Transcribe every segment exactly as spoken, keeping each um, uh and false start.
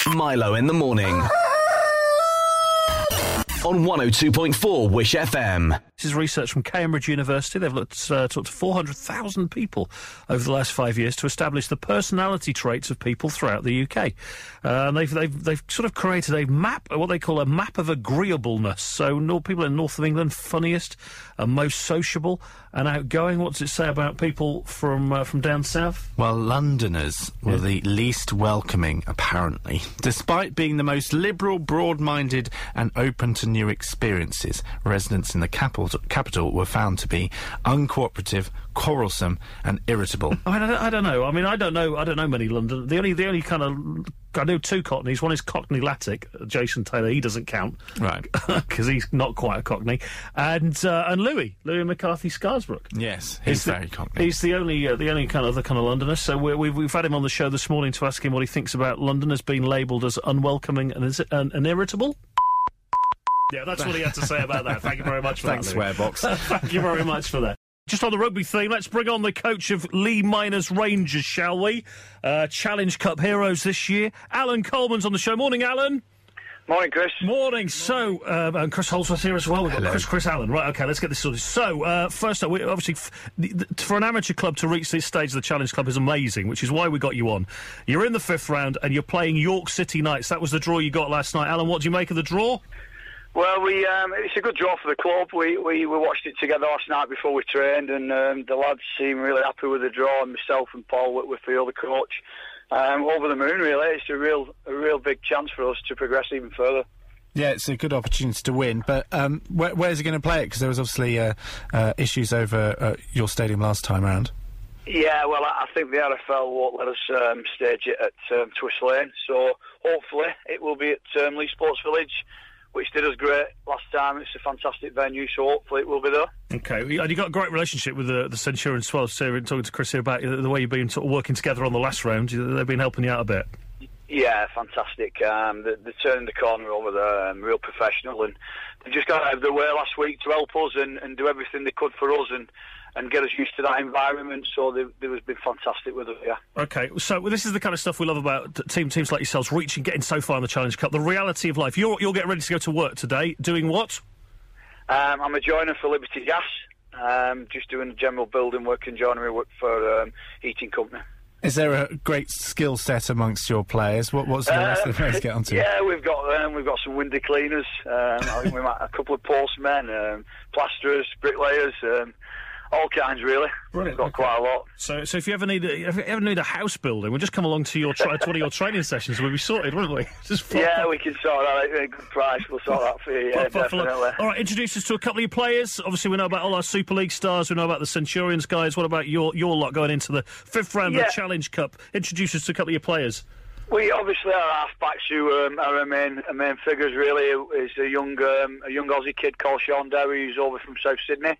Milo in the morning. On one oh two point four Wish F M. This is research from Cambridge University. They've looked, uh, talked to four hundred thousand people over the last five years to establish the personality traits of people throughout the U K. Uh, and they've, they've, they've sort of created a map, what they call a map of agreeableness. So no, people in north of England, funniest and most sociable and outgoing. What does it say about people from uh, from down south? Well, Londoners were yeah. the least welcoming, apparently. Despite being the most liberal, broad-minded and open to new experiences, residents in the capital capital were found to be uncooperative, quarrelsome and irritable. I, mean, I, don't, I don't know. I mean, I don't know. I don't know many London. The only, the only kind of I know two Cockneys. One is Cockney Latic, Jason Taylor. He doesn't count, right? Because he's not quite a Cockney. And uh, and Louis, Louis McCarthy Scarsbrook. Yes, he's, he's the, very Cockney. He's the only uh, the only kind of the kind of Londoner. So we're, we've we've had him on the show this morning to ask him what he thinks about London as being labelled as unwelcoming and is and, and irritable. Yeah, that's what he had to say about that. Thank you very much for Thanks, that. Thanks, Swearbox. Thank you very much for that. Just on the rugby theme, let's bring on the coach of Lee Miners Rangers, shall we? Uh, Challenge Cup heroes this year. Alan Coleman's on the show. Morning, Alan. Morning, Chris. Morning. So, uh, and Chris Holdsworth here as well. We've got Hello. Chris, Chris Allen. Right, OK, let's get this sorted. So, uh, first up, we, obviously, f- the, the, for an amateur club to reach this stage of the Challenge Club is amazing, which is why we got you on. You're in the fifth round and you're playing York City Knights. That was the draw you got last night. Alan, what do you make of the draw? Well, we um, it's a good draw for the club. We, we we watched it together last night before we trained, and um, the lads seem really happy with the draw. And myself and Paul Whitfield, the coach, um, over the moon. Really, it's a real a real big chance for us to progress even further. Yeah, it's a good opportunity to win, but um, where, where's he going to play it? Because there was obviously uh, uh, issues over uh, your stadium last time round. Yeah, well, I think the R F L won't let us um, stage it at um, Twist Lane, so hopefully it will be at um, Leigh Sports Village, which did us great last time. It's a fantastic venue, so hopefully it will be there. OK, and you've got a great relationship with the, the Centurion Swells, so talking to Chris here about the way you've been sort of working together on the last round. They've been helping you out a bit. Yeah, fantastic. Um, they're, they're turning the corner over there, um, real professional, and they just got out of their way last week to help us and, and do everything they could for us and, and get us used to that environment, so they've, they've been fantastic with us, yeah. OK, so this is the kind of stuff we love about team, teams like yourselves, reaching, getting so far in the Challenge Cup, the reality of life. You're, you're getting ready to go to work today, doing what? Um, I'm a joiner for Liberty Gas, um, just doing general building work and joinery work for um, heating company. Is there a great skill set amongst your players? What, what's the rest uh, of the players get onto? Yeah, we've got um, we've got some window cleaners. Um, I think we might a couple of postmen, um, plasterers, bricklayers, um, all kinds really. Brilliant. We've got Okay. quite a lot. So, so if you ever need, a, if you ever need a house building, we'll just come along to your tra- to one of your training sessions. We'll be sorted, won't we? Just flop, Yeah, we can sort that out at a good price. We'll sort that for you. Yeah, flop, flop, definitely. flop. All right, introduce us to a couple of your players. Obviously, we know about all our Super League stars. We know about the Centurions guys. What about your your lot going into the fifth round Yeah. of the Challenge Cup? Introduce us to a couple of your players. We obviously our half-backs who um, are our main, our main figures really is a young um, a young Aussie kid called Sean Derry who's over from South Sydney,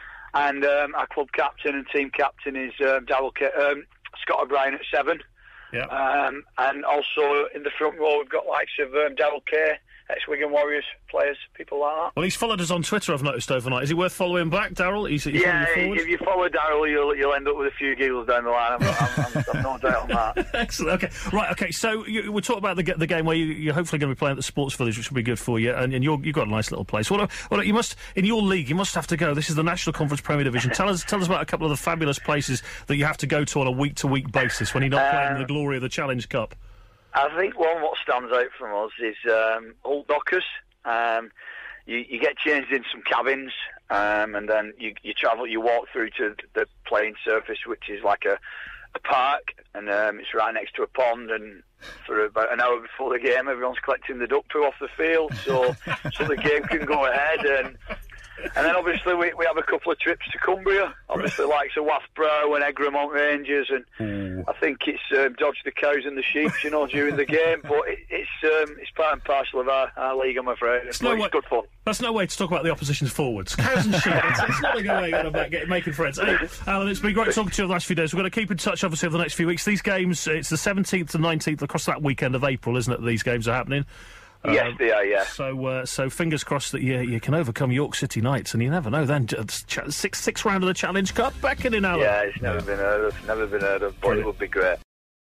and um, our club captain and team captain is um, Darryl K- um, Scott O'Brien at seven. Yeah. Um, and also in the front row we've got likes of um, Darryl Kay, ex-Wigan Warriors players, people like that. Well, he's followed us on Twitter, I've noticed overnight. Is he worth following back, Darryl? He's, he's Yeah, following you if you follow Darryl, you'll you'll end up with a few giggles down the line. I'm, I'm, I'm, I've no doubt on that. Excellent. Okay, right. Okay, so you, we'll talk about the the game where you, you're hopefully going to be playing at the Sports Village, which will be good for you. And, and you're, you've got a nice little place. What? What? You must in your league. You must have to go. This is the National Conference Premier Division. Tell us, tell us about a couple of the fabulous places that you have to go to on a week to week basis when you're not playing Um, the glory of the Challenge Cup. I think one what stands out from us is um, Holt Dockers. Um, you, you get changed in some cabins, um, and then you, you travel, you walk through to the playing surface, which is like a, a park, and um, it's right next to a pond. And for about an hour before the game, everyone's collecting the duck poo off the field, so so the game can go ahead. And and then obviously we we have a couple of trips to Cumbria, obviously likes of Wathbrow and Egremont Rangers, and Mm. I think it's um, dodge the cows and the sheep, you know, during the game. But it, it's um, it's part and parcel of our, our league, I'm afraid. It's, no it's way- good fun. That's no way to talk about the opposition's forwards. Cows and sheep. It's, it's not a good way about getting, making friends. Hey, Alan, it's been great talking to you the last few days. We're going to keep in touch, obviously, over the next few weeks. These games, it's the seventeenth and nineteenth across that weekend of April, isn't it, that these games are happening? Yes, Um, they are, yeah. So, uh, so fingers crossed that you you can overcome York City Knights, and you never know. Then uh, ch- six six round of the Challenge Cup, back in Alan. Yeah, it's never been heard of, never been heard of, but it would be great.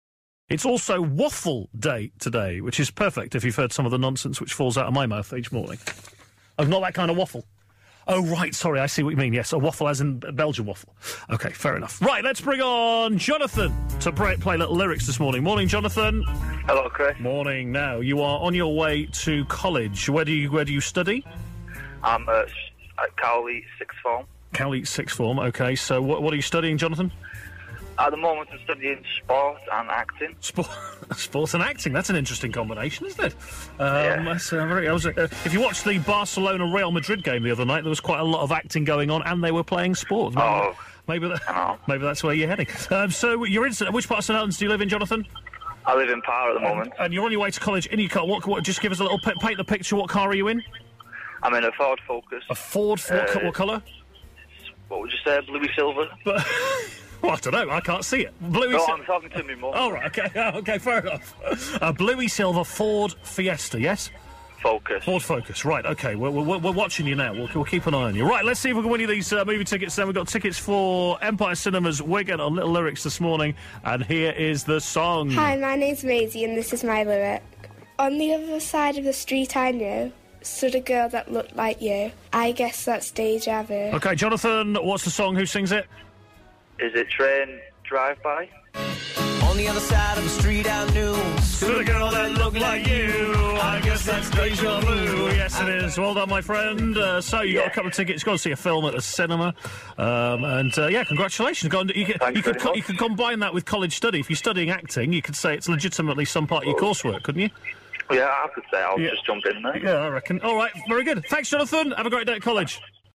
It's also Waffle Day today, which is perfect if you've heard some of the nonsense which falls out of my mouth each morning. Oh, not that kind of waffle. Oh, right, sorry, I see what you mean. Yes, a waffle as in Belgian waffle. OK, fair enough. Right, let's bring on Jonathan to play, play little lyrics this morning. Morning, Jonathan. Hello, Chris. Morning. Now, you are on your way to college. Where do you, where do you study? I'm uh, at Cowley Sixth Form. Cowley Sixth Form, OK. So what, what are you studying, Jonathan? At the moment, I'm studying sport and acting. Sport, sport and acting. That's an interesting combination, isn't it? Um, Yeah. That's, uh, very, I was, uh, if you watched the Barcelona-Real Madrid game the other night, there was quite a lot of acting going on, and they were playing sport. Maybe, Oh, maybe, that, I know. maybe that's where you're heading. Um, so you're in. Which part of St Helens do you live in, Jonathan? I live in Par at the moment. And you're on your way to college in your car. What, what, just give us a little p- paint the picture. What car are you in? I'm in a Ford Focus. A Ford. What, Uh, co- what colour? What would you say, bluey silver? But, well, I don't know. I can't see it. Bluey. No, sil- I'm talking to me mum. Oh right. Okay. Okay. Fair enough. A bluey silver Ford Fiesta. Yes. Focus. Ford Focus, right, OK, we're, we're, we're watching you now, we'll, we'll keep an eye on you. Right, let's see if we can win you these uh, movie tickets then. We've got tickets for Empire Cinemas Wigan on Little Lyrics this morning, and here is the song. Hi, my name's Maisie and this is my lyric. On the other side of the street I knew stood a girl that looked like you. I guess that's deja vu. OK, Jonathan, what's the song? Who sings it? Is it Train Drive-By? On the other side of the street I knew Stood a girl that looked like you. I guess that's deja vu. Yes, it is. Well done, my friend. Uh, so you got a couple of tickets. Go and see a film at the cinema. Um, and uh, yeah, congratulations. Go and, you can, Thanks you, could, very co- much. you could combine that with college study. If you're studying acting, you could say it's legitimately some part of your coursework, couldn't you? Yeah, I could say I'll Yeah. just jump in there. Yeah, I reckon. All right, very good. Thanks, Jonathan. Have a great day at college.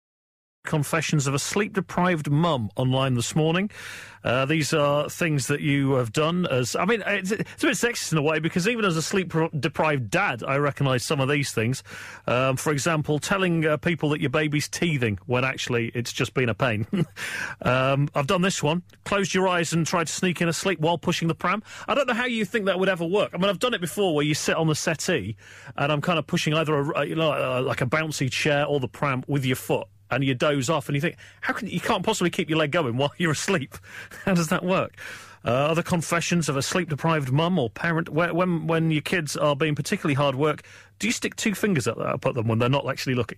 Confessions of a sleep-deprived mum online this morning. Uh, these are things that you have done as... I mean, it's, it's a bit sexist in a way, because even as a sleep-deprived dad, I recognise some of these things. Um, for example, telling uh, people that your baby's teething when actually it's just been a pain. um, I've done this one. Closed your eyes and tried to sneak in asleep while pushing the pram. I don't know how you think that would ever work. I mean, I've done it before where you sit on the settee and I'm kind of pushing either a, you know, uh, like a bouncy chair or the pram with your foot. And you doze off, and you think, how can you can't possibly keep your leg going while you're asleep? How does that work? Uh, other confessions of a sleep-deprived mum or parent: where, when when your kids are being particularly hard work, do you stick two fingers up, up at them when they're not actually looking?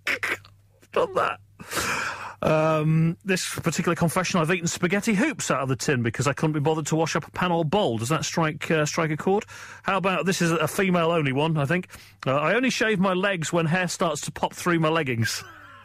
Done that. Um, this particular confession: I've eaten spaghetti hoops out of the tin because I couldn't be bothered to wash up a pan or bowl. Does that strike uh, strike a chord? How about this? Is a female-only one, I think. Uh, I only shave my legs when hair starts to pop through my leggings.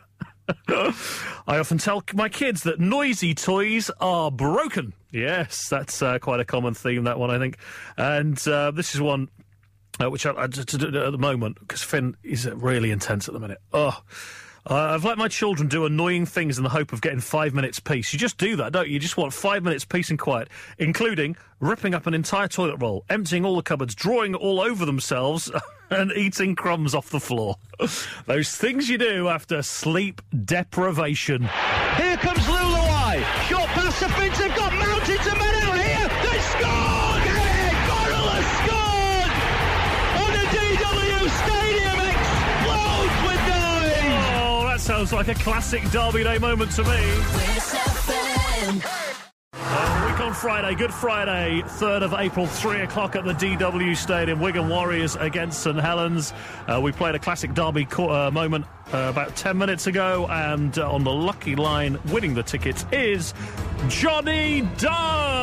I often tell my kids that noisy toys are broken. Yes, that's uh, quite a common theme, that one, I think. And uh, this is one uh, which I, I to, to do at the moment, because Finn is really intense at the minute. Oh, uh, I've let my children do annoying things in the hope of getting five minutes peace. You just do that, don't you? You just want five minutes peace and quiet, including ripping up an entire toilet roll, emptying all the cupboards, drawing all over themselves, and eating crumbs off the floor. Those things you do after sleep deprivation. Here comes Luluai. Short pass to Finch. They've got mountains of men out here. They scored! Hey, Borrella scored! On the D W Stadium explodes with noise! Oh, that sounds like a classic Derby Day moment to me. Uh, week on Friday, Good Friday, third of April, three o'clock at the D W Stadium. Wigan Warriors against St Helens. Uh, we played a classic Derby co- uh, moment uh, about ten minutes ago, and uh, on the lucky line winning the tickets is Johnny Dunn.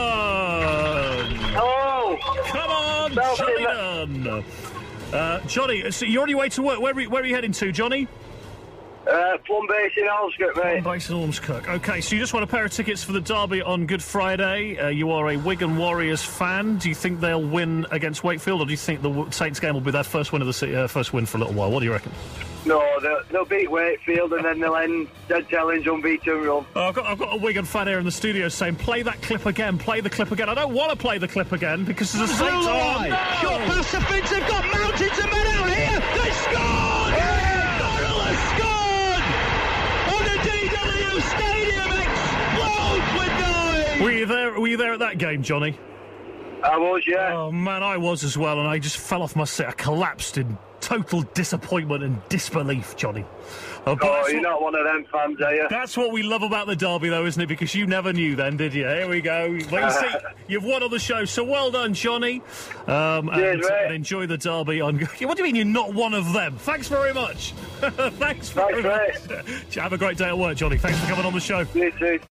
Oh! Come on, Johnny Dunn. Uh, Johnny, so you're on your way to work. Where are you, where are you heading to, Johnny? Uh, Plum Base in Alscott, mate. Base in Ormskirk. OK, so you just want a pair of tickets for the derby on Good Friday. Uh, you are a Wigan Warriors fan. Do you think they'll win against Wakefield, or do you think the Saints game will be their first win of the se- uh, first win for a little while? What do you reckon? No, they'll, they'll beat Wakefield and then they'll end Dead Challenge unbeaten run. Oh, I've got I've got a Wigan fan here in the studio saying, play that clip again, play the clip again. I don't want to play the clip again because there's a Saints... Luluai. Oh, Short no! pass to Finch. They've got mountains of men out here. They scored! Hey, Borrella scored! On the D W Stadium explodes with noise! Were you there? Were you there at that game, Johnny? Uh, I was, yeah. Oh, man, I was as well, and I just fell off my seat. I collapsed in total disappointment and disbelief, Johnny. Uh, but Oh, that's you're what- not one of them fans, are you? That's what we love about the derby, though, isn't it? Because you never knew then, did you? Here we go. Well, you see, you've won on the show, so well done, Johnny. Um, and, Cheers, mate. and enjoy the derby. On. What do you mean you're not one of them? Thanks very much. Thanks very Thanks, much. Have a great day at work, Johnny. Thanks for coming on the show. You too.